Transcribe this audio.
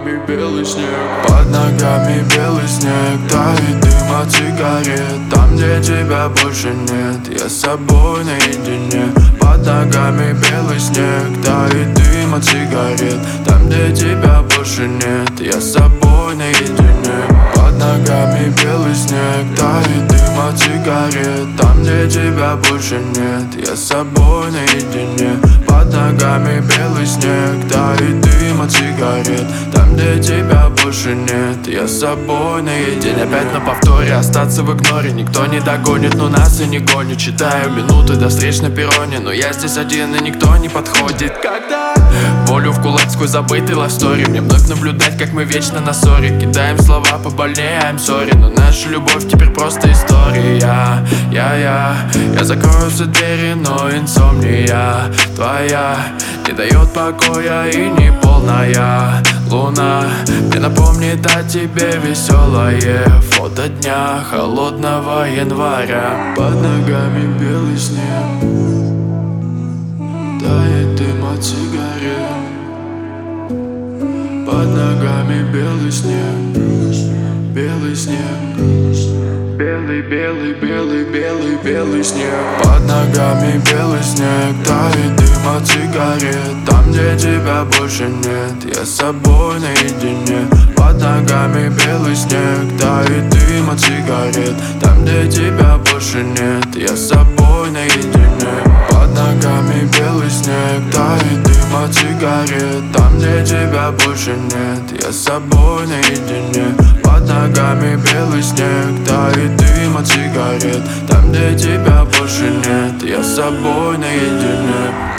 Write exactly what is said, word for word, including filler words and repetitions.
ногами белый снег, под ногами белый снег. Тает дым от сигарет, там, где тебя больше нет. Я с собой наедине, под ногами белый снег. Тает дым от сигарет, там, где тебя больше нет. Я с собой наедине, под ногами белый снег. Тает дым от сигарет, там, где тебя больше нет. Я с собой наедине, под ногами белый снег. Тает дым от сигарет, там, где тебя больше нет. Я с собой наедине. Опять на повторе, остаться в игноре. Никто не догонит, но нас и не гонит. Считаю минуты до встреч на перроне, но я здесь один и никто не подходит. Когда волю в кулацкую забытый лавстори, мне вновь наблюдать, как мы вечно на ссоре. Кидаем слова побольнее, I'm sorry, но наша любовь теперь просто история. Я, я, я, я закрою все двери, но инсомния твоя не дает покоя и не полная луна мне напомнит о тебе веселое фото дня холодного января. Под ногами белый снег, тает дым от сигарет. Под ногами белый снег, белый снег. Белый, белый, белый, белый, белый снег. Под ногами белый снег. Тает дым от сигарет, там, где тебя больше нет. Я с собой наедине, под ногами белый снег. Тает дым от сигарет, там, где тебя больше нет. Я с собой наедине, под ногами белый снег. Тает дым от сигарет, там, где тебя больше нет. Я с собой наедине, под ногами белый снег. Тает дым от сигарет, там, где тебя больше нет. Я с собой наедине.